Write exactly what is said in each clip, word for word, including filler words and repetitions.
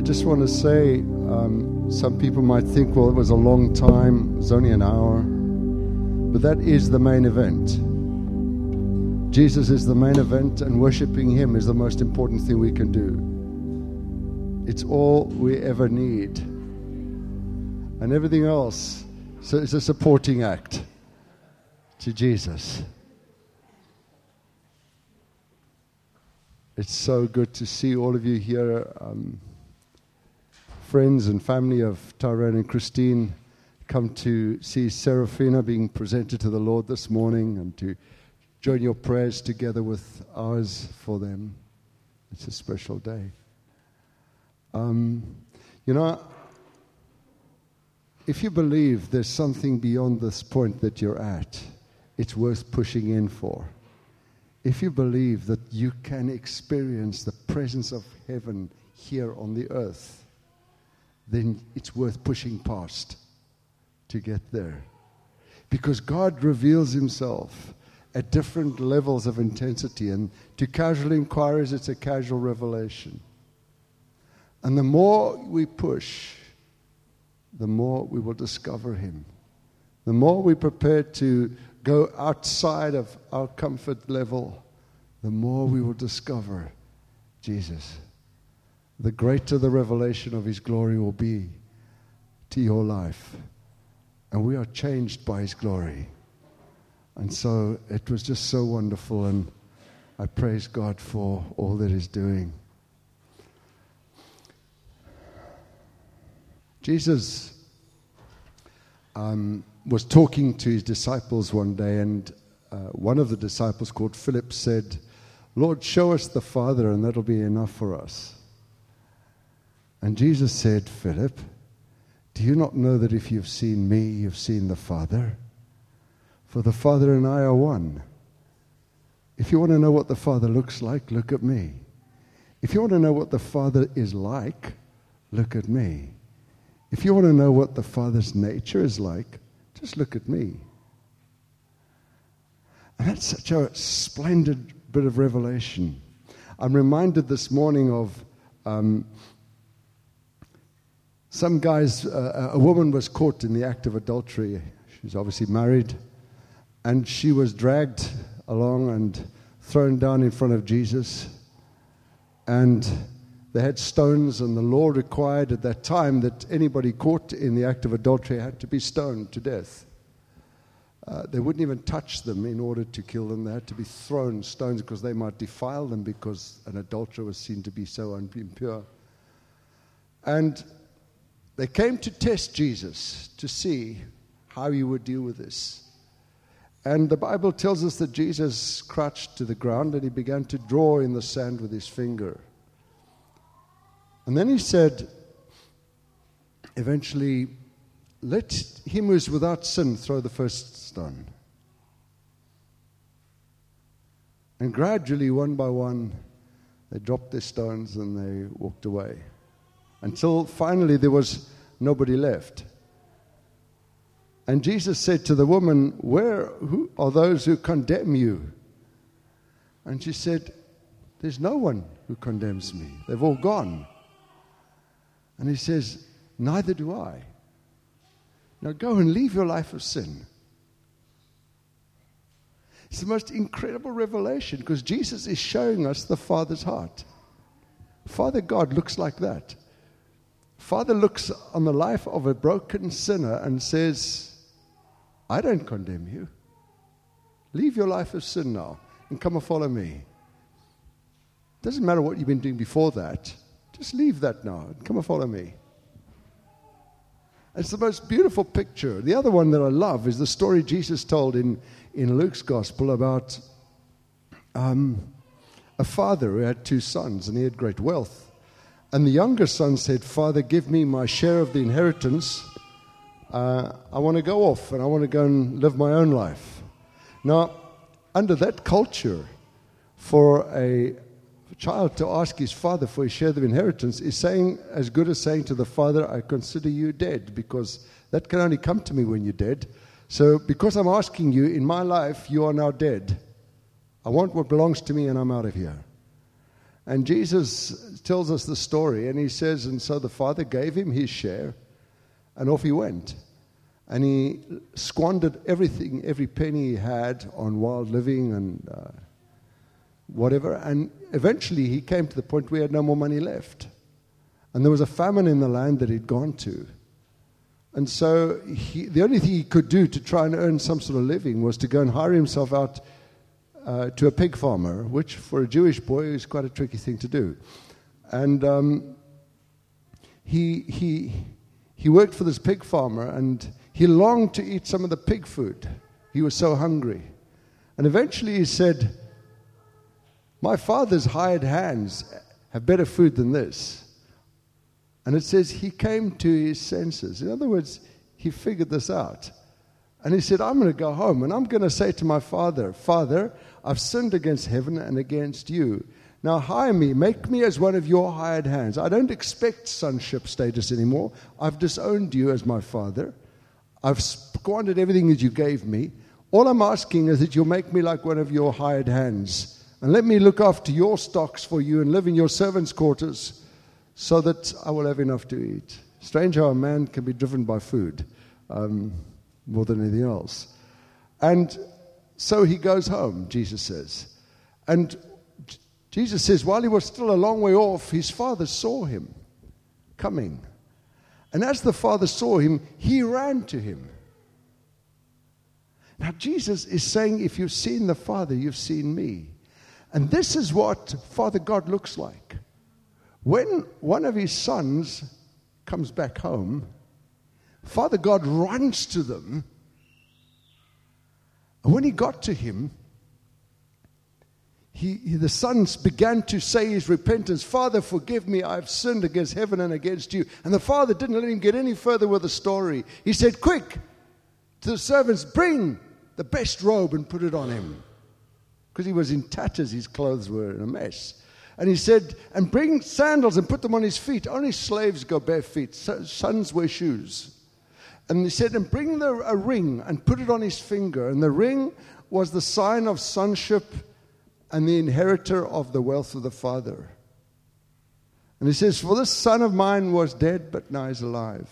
I just want to say, um, some people might think, well, it was a long time, it was only an hour. But that is the main event. Jesus is the main event, and worshiping Him is the most important thing we can do. It's all we ever need. And everything else so it's a supporting act to Jesus. It's so good to see all of you here, um, friends and family of Tyrone and Christine, come to see Serafina being presented to the Lord this morning and to join your prayers together with ours for them. It's a special day. Um, you know, if you believe there's something beyond this point that you're at, it's worth pushing in for. If you believe that you can experience the presence of heaven here on the earth, then it's worth pushing past to get there. Because God reveals Himself at different levels of intensity, and to casual inquiries, it's a casual revelation. And the more we push, the more we will discover Him. The more we prepare to go outside of our comfort level, the more we will discover Jesus. The greater the revelation of His glory will be to your life. And we are changed by His glory. And so it was just so wonderful, and I praise God for all that He's doing. Jesus um, was talking to His disciples one day, and uh, one of the disciples called Philip said, "Lord, show us the Father, and that'll be enough for us." And Jesus said, "Philip, do you not know that if you've seen me, you've seen the Father? For the Father and I are one. If you want to know what the Father looks like, look at me. If you want to know what the Father is like, look at me. If you want to know what the Father's nature is like, just look at me." And that's such a splendid bit of revelation. I'm reminded this morning of um, some guys, uh, a woman was caught in the act of adultery. She's obviously married, and she was dragged along and thrown down in front of Jesus. And they had stones, and the law required at that time that anybody caught in the act of adultery had to be stoned to death. Uh, they wouldn't even touch them in order to kill them. They had to be thrown stones because they might defile them, because an adulterer was seen to be so impure. And they came to test Jesus to see how He would deal with this. And the Bible tells us that Jesus crouched to the ground and He began to draw in the sand with His finger. And then He said, eventually, "Let him who is without sin throw the first stone." And gradually, one by one, they dropped their stones and they walked away. Until finally there was nobody left. And Jesus said to the woman, "Where who are those who condemn you?" And she said, "There's no one who condemns me. They've all gone." And He says, "Neither do I. Now go and leave your life of sin." It's the most incredible revelation, because Jesus is showing us the Father's heart. Father God looks like that. Father looks on the life of a broken sinner and says, "I don't condemn you. Leave your life of sin now and come and follow me. Doesn't matter what you've been doing before that. Just leave that now and come and follow me." It's the most beautiful picture. The other one that I love is the story Jesus told in, in Luke's gospel about um, a father who had two sons, and he had great wealth. And the younger son said, "Father, give me my share of the inheritance. Uh, I want to go off and I want to go and live my own life." Now, under that culture, for a child to ask his father for his share of the inheritance is saying, as good as saying to the father, "I consider you dead, because that can only come to me when you're dead. So because I'm asking you in my life, you are now dead. I want what belongs to me and I'm out of here." And Jesus tells us the story, and he says, and so the father gave him his share, and off he went. And he squandered everything, every penny he had on wild living and uh, whatever. And eventually he came to the point where he had no more money left. And there was a famine in the land that he'd gone to. And so he, the only thing he could do to try and earn some sort of living was to go and hire himself out uh, to a pig farmer, which for a Jewish boy is quite a tricky thing to do. And um, he he he worked for this pig farmer, and he longed to eat some of the pig food. He was so hungry. And eventually he said, my father's hired hands have better food than this. And it says he came to his senses. In other words, he figured this out. And he said, I'm going to go home and I'm going to say to my father, Father, I've sinned against heaven and against you. Now hire me, make me as one of your hired hands. I don't expect sonship status anymore. I've disowned you as my father. I've squandered everything that you gave me. All I'm asking is that you'll make me like one of your hired hands. And let me look after your stocks for you and live in your servants' quarters, so that I will have enough to eat. Strange how a man can be driven by food um, more than anything else. And so he goes home, Jesus says. And J- Jesus says, while he was still a long way off, his father saw him coming. And as the father saw him, he ran to him. Now Jesus is saying, if you've seen the Father, you've seen me. And this is what Father God looks like. When one of his sons comes back home, Father God runs to them. And when he got to him, he, he, the sons began to say his repentance. Father, forgive me, I've sinned against heaven and against you. And the father didn't let him get any further with the story. He said, quick, to the servants, bring the best robe and put it on him. Because he was in tatters, his clothes were in a mess. And he said, and bring sandals and put them on his feet. Only slaves go bare feet. Sons wear shoes. And he said, and bring the, a ring and put it on his finger. And the ring was the sign of sonship and the inheritor of the wealth of the Father. And he says, for this son of mine was dead, but now he's alive.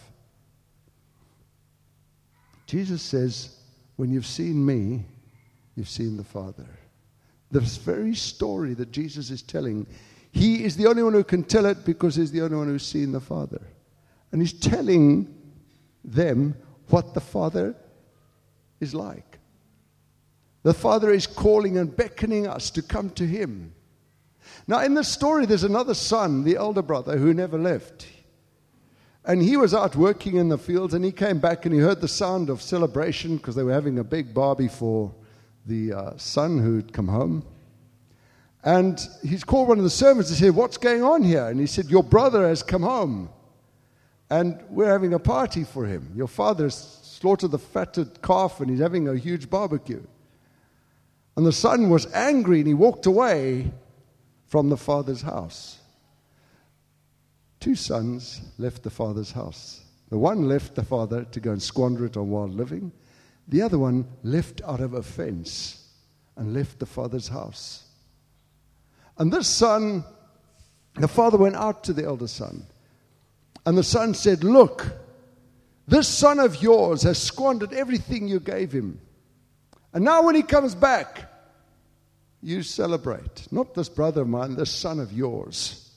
Jesus says, when you've seen me, you've seen the Father. This very story that Jesus is telling, he is the only one who can tell it because he's the only one who's seen the Father. And he's telling them what the Father is like. The Father is calling and beckoning us to come to him. Now in this story there's another son, the elder brother, who never left. And he was out working in the fields, and he came back and he heard the sound of celebration because they were having a big barbie for the uh, son who'd come home. And he's called one of the servants and said, what's going on here? And he said, your brother has come home and we're having a party for him. Your father has slaughtered the fatted calf and he's having a huge barbecue. And the son was angry and he walked away from the father's house. Two sons left the father's house. The one left the father to go and squander it on wild living. The other one left out of offense and left the father's house. And this son, the father went out to the elder son. And the son said, look, this son of yours has squandered everything you gave him. And now when he comes back, you celebrate. Not this brother of mine, this son of yours.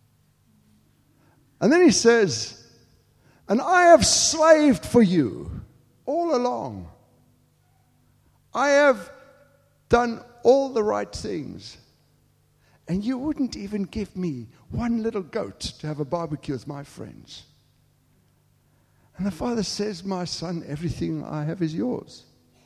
And then he says, and I have slaved for you all along. I have done all the right things. And you wouldn't even give me one little goat to have a barbecue with my friends. And the father says, my son, everything I have is yours.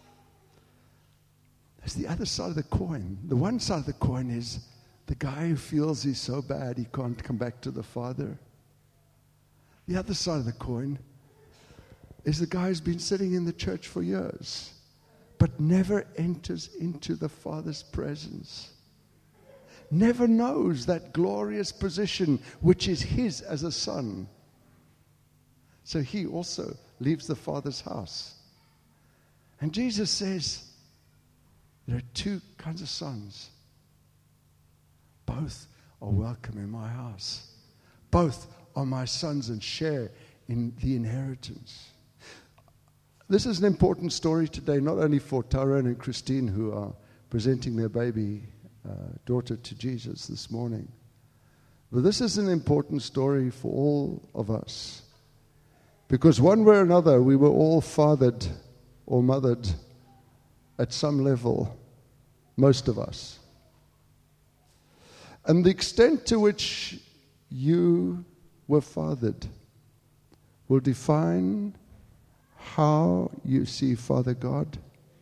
That's the other side of the coin. The one side of the coin is the guy who feels he's so bad he can't come back to the father. The other side of the coin is the guy who's been sitting in the church for years, but never enters into the Father's presence. Never knows that glorious position which is his as a son. So he also leaves the Father's house. And Jesus says, there are two kinds of sons. Both are welcome in my house. Both are my sons and share in the inheritance. This is an important story today, not only for Tyrone and Christine, who are presenting their baby uh, daughter to Jesus this morning, but this is an important story for all of us. Because one way or another, we were all fathered or mothered at some level, most of us. And the extent to which you were fathered will define how you see Father God,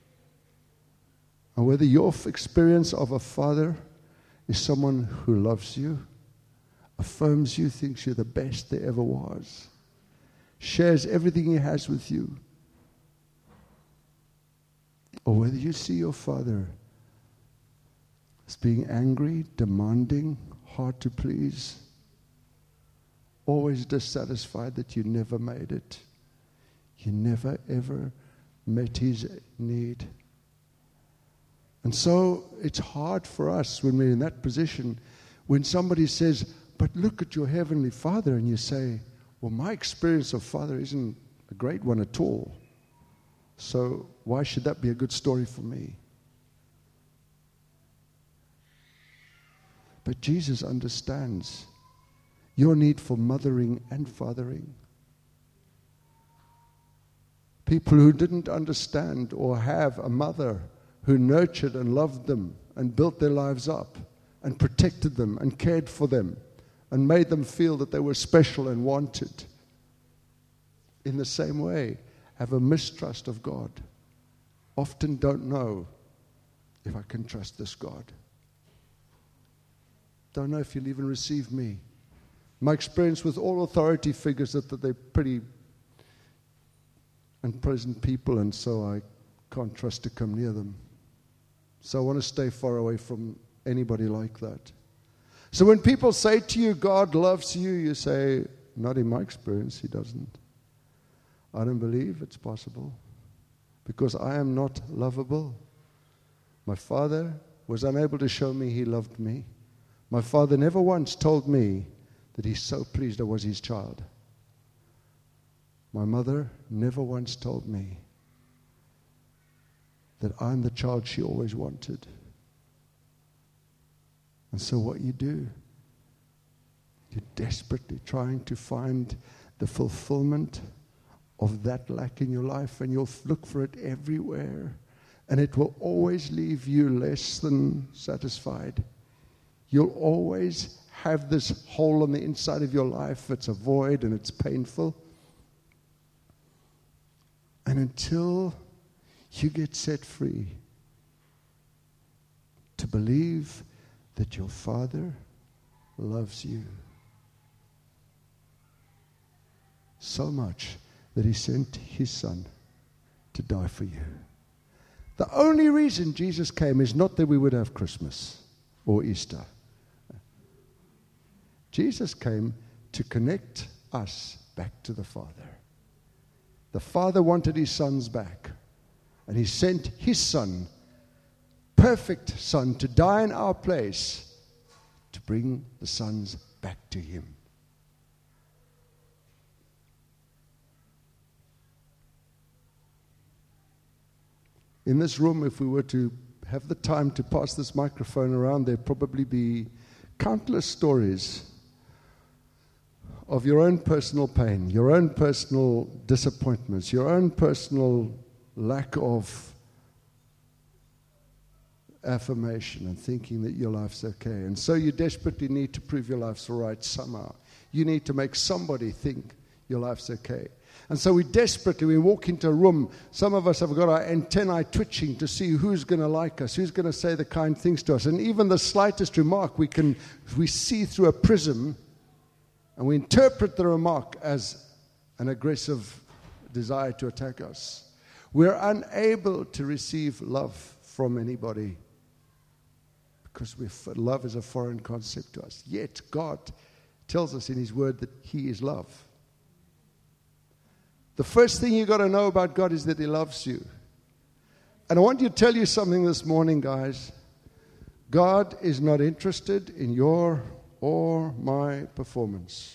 and whether your experience of a father is someone who loves you, affirms you, thinks you're the best there ever was, shares everything he has with you, or whether you see your father as being angry, demanding, hard to please, always dissatisfied that you never made it. You never, ever met his need. And so it's hard for us when we're in that position, when somebody says, but look at your heavenly Father, and you say, well, my experience of Father isn't a great one at all. So why should that be a good story for me? But Jesus understands your need for mothering and fathering. People who didn't understand or have a mother who nurtured and loved them and built their lives up and protected them and cared for them and made them feel that they were special and wanted, in the same way, have a mistrust of God. Often don't know if I can trust this God. Don't know if he'll even receive me. My experience with all authority figures is that they're pretty unpleasant people, and so I can't trust to come near them. So I want to stay far away from anybody like that. So when people say to you, God loves you, you say, not in my experience, he doesn't. I don't believe it's possible because I am not lovable. My father was unable to show me he loved me. My father never once told me that he's so pleased I was his child. My mother never once told me that I'm the child she always wanted. And so what you do, you're desperately trying to find the fulfillment of that lack in your life, and you'll look for it everywhere, and it will always leave you less than satisfied. You'll always have this hole on the inside of your life. It's a void and it's painful. And until you get set free to believe that your Father loves you so much that he sent his Son to die for you. The only reason Jesus came is not that we would have Christmas or Easter. Jesus came to connect us back to the Father. The Father wanted his sons back, and he sent his Son, perfect Son, to die in our place to bring the sons back to him. In this room, if we were to have the time to pass this microphone around, there'd probably be countless stories of your own personal pain, your own personal disappointments, your own personal lack of affirmation and thinking that your life's okay. And so you desperately need to prove your life's all right somehow. You need to make somebody think your life's okay. And so we desperately, we walk into a room, some of us have got our antennae twitching to see who's going to like us, who's going to say the kind things to us. And even the slightest remark, we can we see through a prism, and we interpret the remark as an aggressive desire to attack us. We're unable to receive love from anybody because we're, love is a foreign concept to us. Yet God tells us in his word that he is love. The first thing you got to know about God is that he loves you. And I want to tell you something this morning, guys. God is not interested in your or my performance.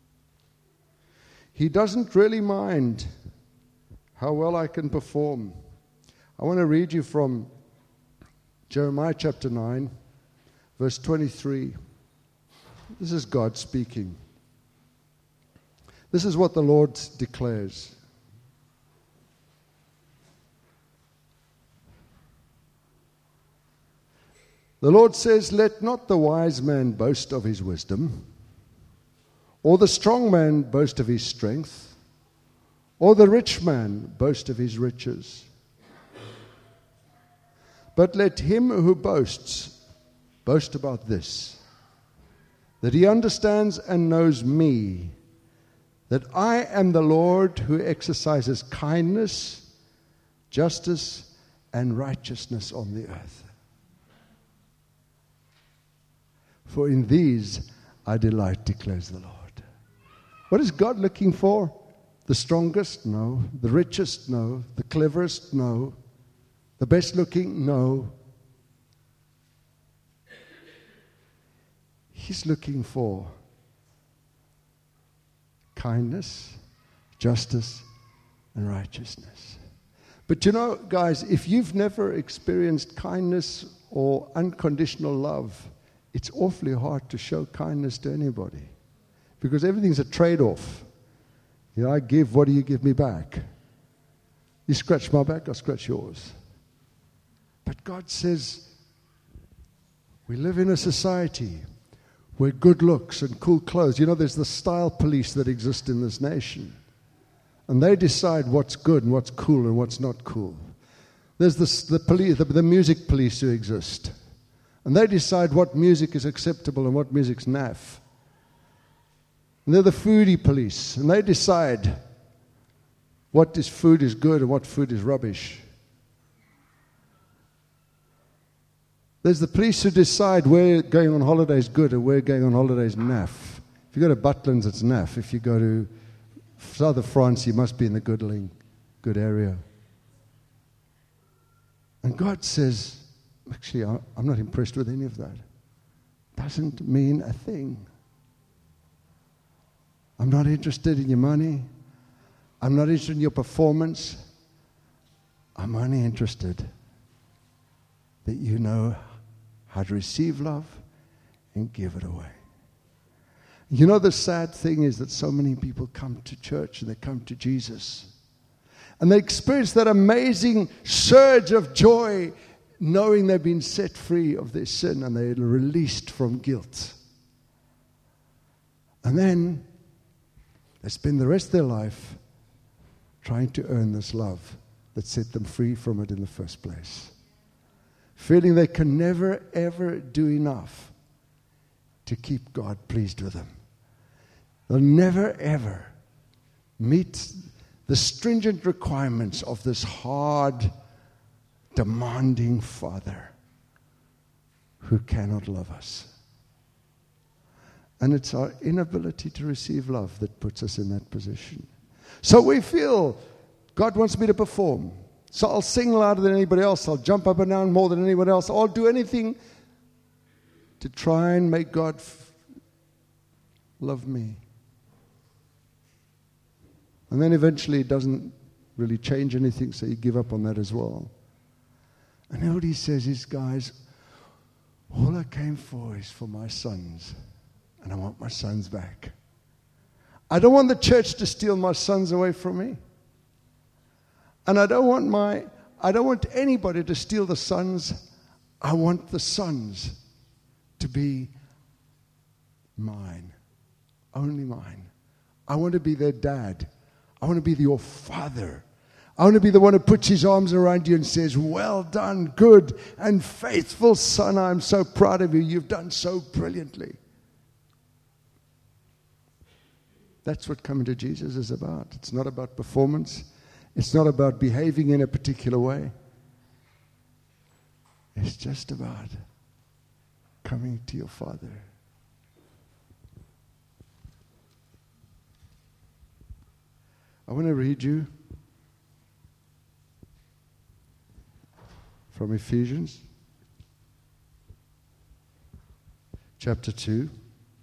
He doesn't really mind how well I can perform. I want to read you from Jeremiah chapter nine, verse twenty-three. This is God speaking. This is what the Lord declares. The Lord says, "Let not the wise man boast of his wisdom, or the strong man boast of his strength, or the rich man boast of his riches. But let him who boasts boast about this, that he understands and knows me, that I am the Lord who exercises kindness, justice, and righteousness on the earth. For in these I delight, declares the Lord." What is God looking for? The strongest? No. The richest? No. The cleverest? No. The best looking? No. He's looking for kindness, justice, and righteousness. But you know, guys, if you've never experienced kindness or unconditional love, it's awfully hard to show kindness to anybody, because everything's a trade-off. You know, I give, what do you give me back? You scratch my back, I'll scratch yours. But God says, we live in a society where good looks and cool clothes, you know, there's the style police that exist in this nation. And they decide what's good and what's cool and what's not cool. There's this, the, police, the, the music police who exist. And they decide what music is acceptable and what music's naff. And they're the foodie police. And they decide what is food is good and what food is rubbish. There's the police who decide where going on holiday is good and where going on holiday is naff. If you go to Butlins, it's naff. If you go to south of France, you must be in the good, good area. And God says, actually, I'm not impressed with any of that. Doesn't mean a thing. I'm not interested in your money. I'm not interested in your performance. I'm only interested that you know how to receive love and give it away. You know, the sad thing is that so many people come to church and they come to Jesus and they experience that amazing surge of joy knowing they've been set free of their sin and they're released from guilt. And then they spend the rest of their life trying to earn this love that set them free from it in the first place. Feeling they can never, ever do enough to keep God pleased with them. They'll never, ever meet the stringent requirements of this hard, demanding Father who cannot love us. And it's our inability to receive love that puts us in that position. So we feel God wants me to perform. So I'll sing louder than anybody else. I'll jump up and down more than anyone else. I'll do anything to try and make God f- love me. And then eventually it doesn't really change anything, so you give up on that as well. And what he says is, guys, all I came for is for my sons. And I want my sons back. I don't want the church to steal my sons away from me. And I don't want my, I don't want anybody to steal the sons. I want the sons to be mine. Only mine. I want to be their dad. I want to be your father. I want to be the one who puts his arms around you and says, well done, good and faithful son. I'm so proud of you. You've done so brilliantly. That's what coming to Jesus is about. It's not about performance. It's not about behaving in a particular way. It's just about coming to your Father. I want to read you from Ephesians chapter two.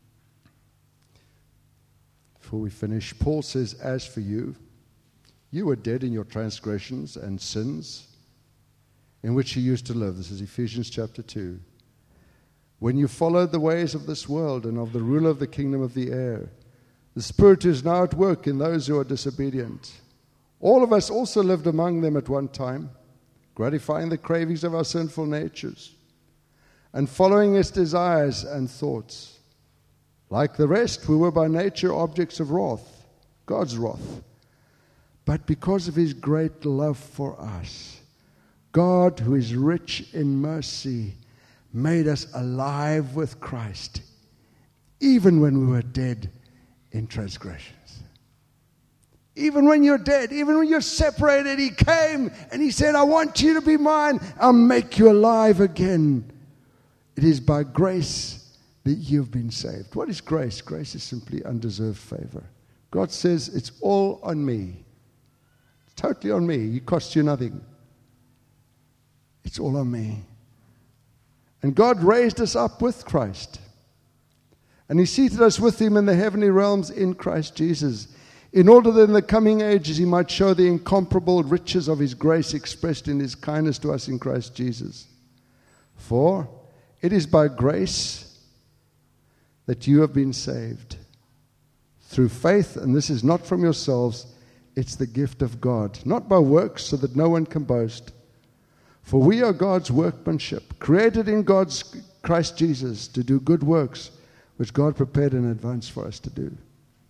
before we finish. Paul says, as for you, you were dead in your transgressions and sins in which you used to live. This is Ephesians chapter two. When you followed the ways of this world and of the ruler of the kingdom of the air, the Spirit is now at work in those who are disobedient. All of us also lived among them at one time, gratifying the cravings of our sinful natures and following its desires and thoughts. Like the rest, we were by nature objects of wrath, God's wrath. But because of his great love for us, God, who is rich in mercy, made us alive with Christ, even when we were dead in transgressions. Even when you're dead, even when you're separated, he came and he said, I want you to be mine. I'll make you alive again. It is by grace that you've been saved. What is grace? Grace is simply undeserved favor. God says, it's all on me. It's totally on me. It costs you nothing. It's all on me. And God raised us up with Christ. And he seated us with him in the heavenly realms in Christ Jesus, in order that in the coming ages he might show the incomparable riches of his grace expressed in his kindness to us in Christ Jesus. For it is by grace that you have been saved, through faith, and this is not from yourselves, it's the gift of God, not by works, so that no one can boast. For we are God's workmanship, created in God's Christ Jesus to do good works, which God prepared in advance for us to do.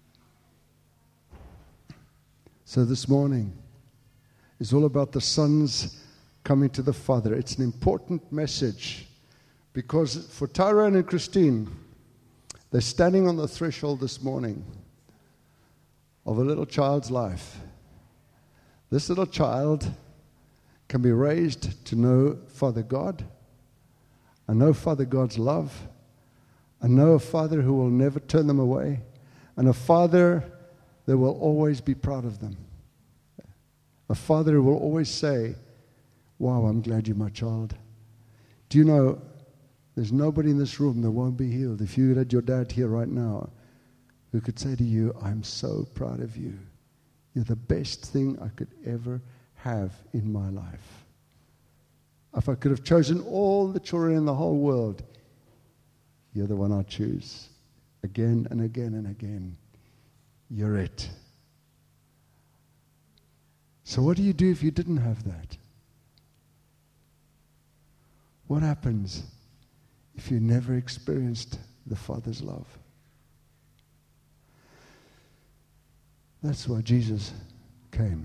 So this morning is all about the sons coming to the Father. It's an important message because for Tyrone and Christine, they're standing on the threshold this morning of a little child's life. This little child can be raised to know Father God, and know Father God's love, and know a Father who will never turn them away, and a Father that will always be proud of them. A Father who will always say, wow, I'm glad you're my child. Do you know, there's nobody in this room that won't be healed. If you had your dad here right now, who could say to you, I'm so proud of you. You're the best thing I could ever have in my life. If I could have chosen all the children in the whole world, you're the one I choose. Again and again and again. You're it. So what do you do if you didn't have that? What happens if you never experienced the Father's love? That's why Jesus came.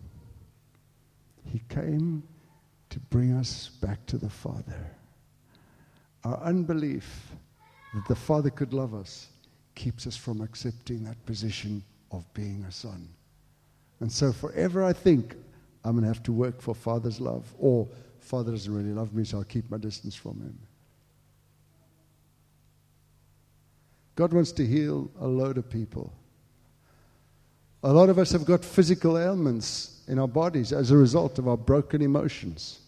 He came to bring us back to the Father. Our unbelief that the Father could love us keeps us from accepting that position of being a son. And so forever I think I'm going to have to work for Father's love, or Father doesn't really love me, so I'll keep my distance from him. God wants to heal a load of people. A lot of us have got physical ailments in our bodies as a result of our broken emotions.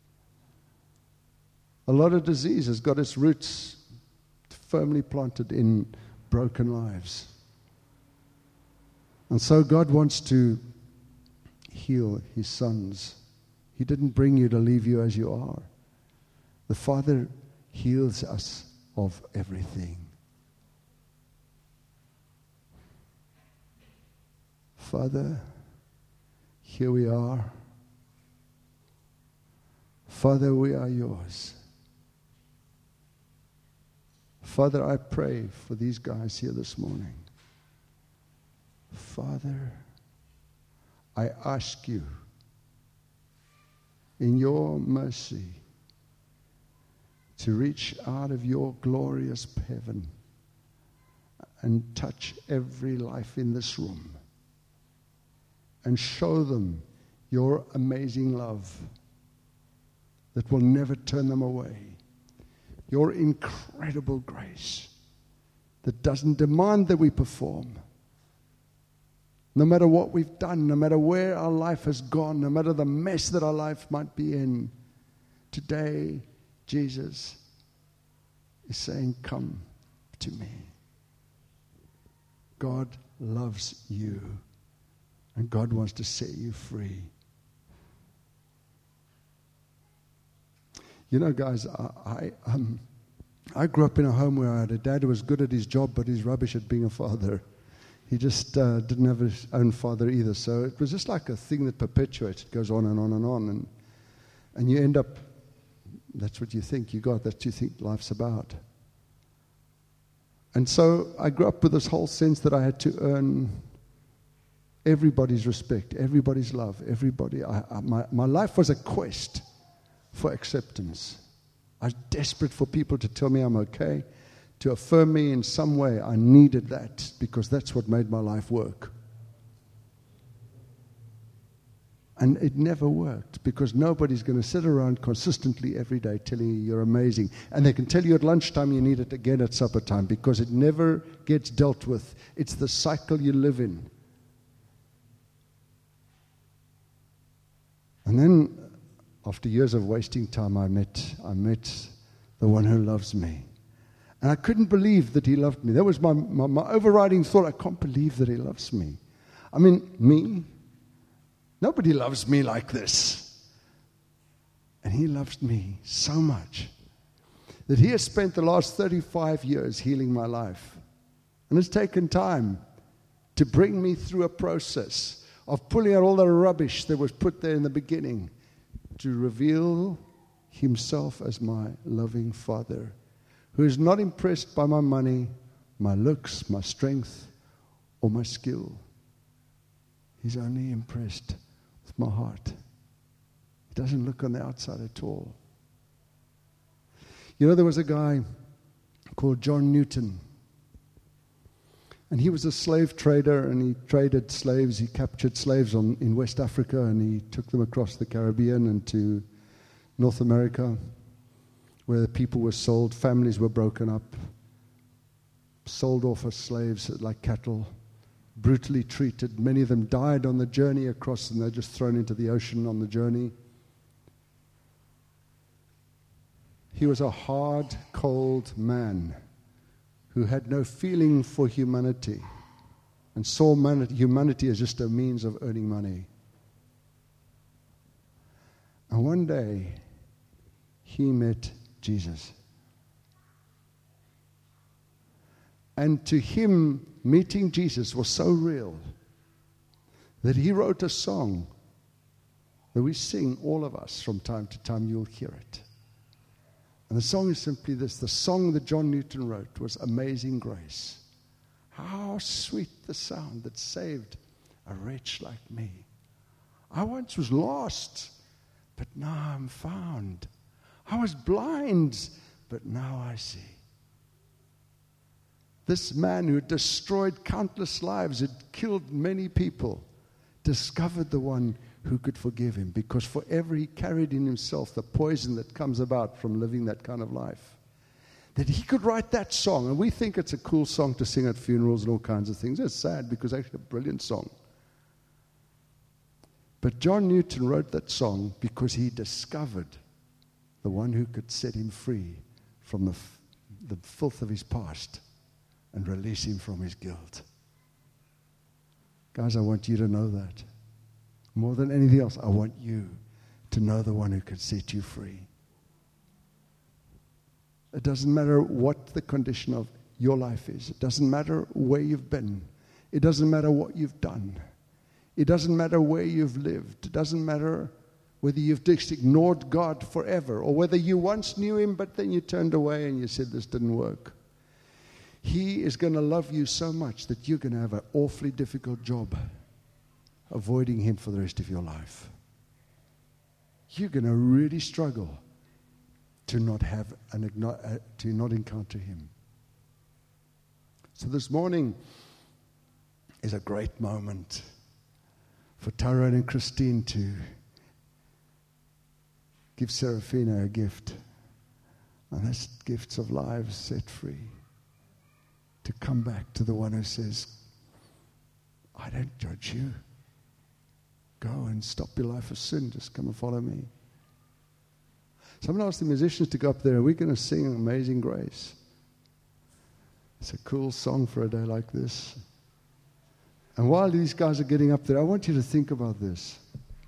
A lot of disease has got its roots firmly planted in broken lives. And so God wants to heal his sons. He didn't bring you to leave you as you are. The Father heals us of everything. Father, here we are. Father, we are yours. Father, I pray for these guys here this morning. Father, I ask you, in your mercy, to reach out of your glorious heaven and touch every life in this room and show them your amazing love that will never turn them away. Your incredible grace that doesn't demand that we perform. No matter what we've done, no matter where our life has gone, no matter the mess that our life might be in, today, Jesus is saying, come to me. God loves you. And God wants to set you free. You know, guys, I, I, um, I grew up in a home where I had a dad who was good at his job, but he's rubbish at being a father. He just uh, didn't have his own father either. So it was just like a thing that perpetuates. It goes on and on and on. And, and you end up, that's what you think you got. That's what you think life's about. And so I grew up with this whole sense that I had to earn everybody's respect, everybody's love, everybody. I, I, my, my life was a quest for acceptance. I was desperate for people to tell me I'm okay, to affirm me in some way. I needed that because that's what made my life work. And it never worked because nobody's going to sit around consistently every day telling you you're amazing. And they can tell you at lunchtime you need it again at supper time because it never gets dealt with. It's the cycle you live in. And then after years of wasting time, I met I met the one who loves me. And I couldn't believe that he loved me. That was my, my, my overriding thought. I can't believe that he loves me. I mean, me? Nobody loves me like this. And he loves me so much that he has spent the last thirty-five years healing my life. And it's taken time to bring me through a process of pulling out all the rubbish that was put there in the beginning to reveal himself as my loving Father, who is not impressed by my money, my looks, my strength, or my skill. He's only impressed with my heart. He doesn't look on the outside at all. You know, there was a guy called John Newton, and he was a slave trader, and he traded slaves. He captured slaves on, in West Africa, and he took them across the Caribbean and to North America, where the people were sold, families were broken up, sold off as slaves like cattle, brutally treated. Many of them died on the journey across, and they're just thrown into the ocean on the journey. He was a hard, cold man who had no feeling for humanity and saw man- humanity as just a means of earning money. And one day, he met Jesus. And to him, meeting Jesus was so real that he wrote a song that we sing, all of us, from time to time. You'll hear it. And the song is simply this. The song that John Newton wrote was Amazing Grace. How sweet the sound that saved a wretch like me. I once was lost, but now I'm found. I was blind, but now I see. This man who had destroyed countless lives, had killed many people, discovered the one who could forgive him, because forever he carried in himself the poison that comes about from living that kind of life. That he could write that song, and we think it's a cool song to sing at funerals and all kinds of things. It's sad because it's actually a brilliant song. But John Newton wrote that song because he discovered the one who could set him free from the, f- the filth of his past and release him from his guilt. Guys, I want you to know that. More than anything else, I want you to know the one who can set you free. It doesn't matter what the condition of your life is. It doesn't matter where you've been. It doesn't matter what you've done. It doesn't matter where you've lived. It doesn't matter whether you've just ignored God forever or whether you once knew him but then you turned away and you said this didn't work. He is going to love you so much that you're going to have an awfully difficult job avoiding him for the rest of your life. You're going to really struggle to not have an uh, to not encounter him. So this morning is a great moment for Tyrone and Christine to give Serafina a gift, and that's gifts of lives set free, to come back to the one who says, I don't judge you. Go and stop your life of sin. Just come and follow me. So I'm going to ask the musicians to go up there, and we're going to sing Amazing Grace. It's a cool song for a day like this. And while these guys are getting up there, I want you to think about this.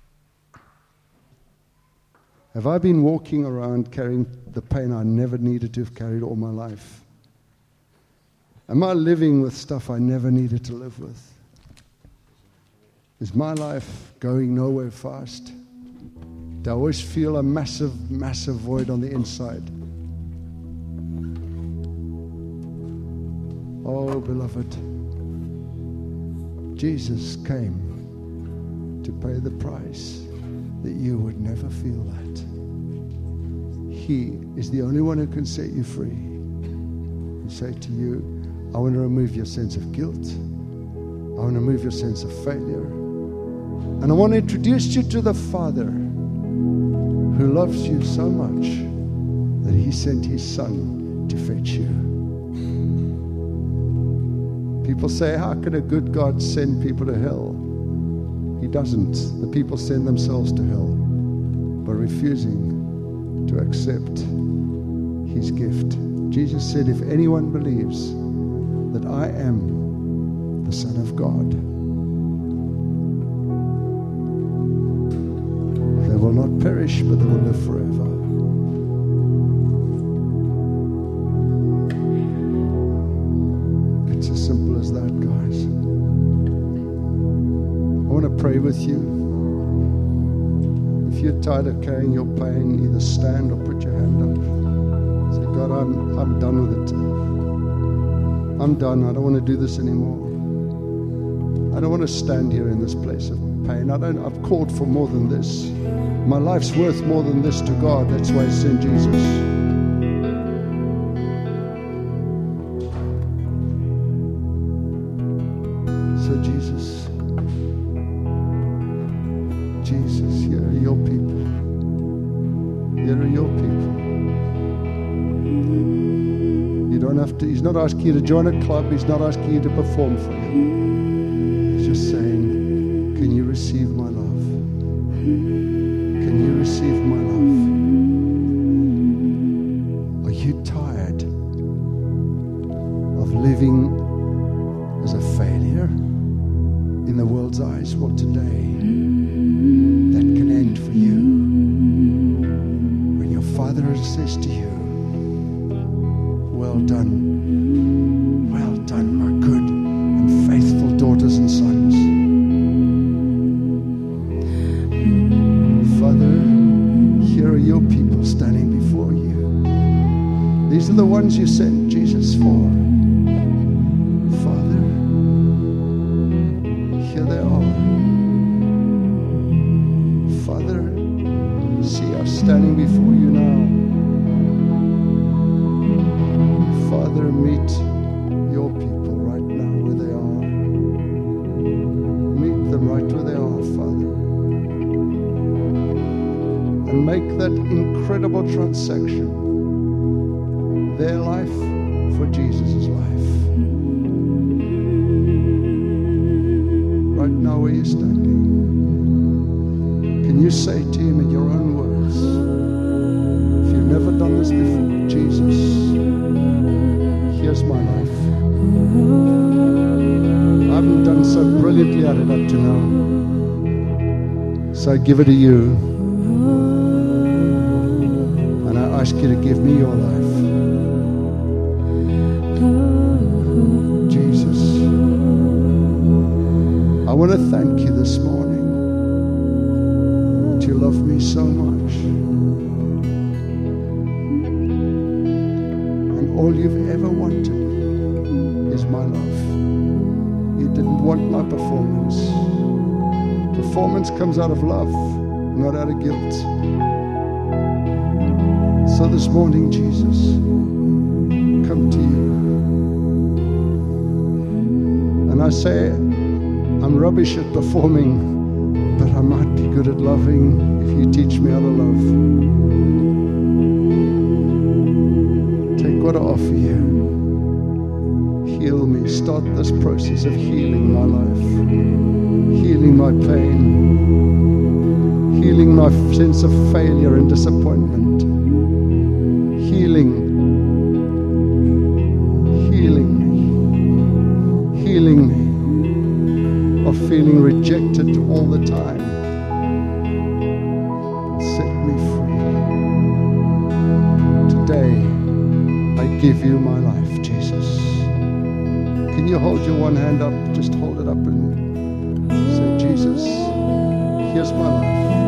Have I been walking around carrying the pain I never needed to have carried all my life? Am I living with stuff I never needed to live with? Is my life going nowhere fast? Do I always feel a massive, massive void on the inside? Oh, beloved, Jesus came to pay the price that you would never feel that. He is the only one who can set you free and say to you, I want to remove your sense of guilt. I want to remove your sense of failure. And I want to introduce you to the Father who loves you so much that He sent His Son to fetch you. People say, how can a good God send people to hell? He doesn't. The people send themselves to hell by refusing to accept His gift. Jesus said, if anyone believes that I am the Son of God, they will not perish, but they will live forever. It's as simple as that, guys. I want to pray with you. If you're tired of carrying your pain, either stand or put your hand up. Say, God, I'm, I'm done with it. I'm done. I don't want to do this anymore. I don't want to stand here in this place of pain. I don't, I've called for more than this. My life's worth more than this to God. That's why He sent Jesus. So Jesus, Jesus, here are your people. Here are your people. You don't have to, He's not asking you to join a club. He's not asking you to perform for Him. He's just saying, can you receive my love? Can you receive my love? Are you tired of living as a failure in the world's eyes? Well, today, that can end for you. When your Father says to you, well done, well done, my good and faithful daughters and sons. Father, here are your people standing before you. These are the ones you sent Jesus for. Father, here they are. Father, see us standing before you now. Father, meet your people right now where they are. Meet them right where they are, Father. And make that incredible transaction, their life for Jesus' life. Right now where you're standing, can you say to Him in your own words, if you've never done this before, Jesus, here's my life. I haven't done so brilliantly at it up to now, so I give it to you. And I ask you to give me your life. Jesus, I want to thank you this morning that you love me so much. And all you've ever wanted is my love. You didn't want my performance. Performance comes out of love, not out of guilt. So this morning, Jesus, come to you. And I say, I'm rubbish at performing, but I might be good at loving if you teach me how to love. Take what I offer you. Heal me. Start this process of healing my life, healing my pain, healing my sense of failure and disappointment, healing, healing me, healing me. feeling rejected all the time. Set me free. Today, I give you my life, Jesus. Can you hold your one hand up? Just hold it up and say, Jesus, here's my life.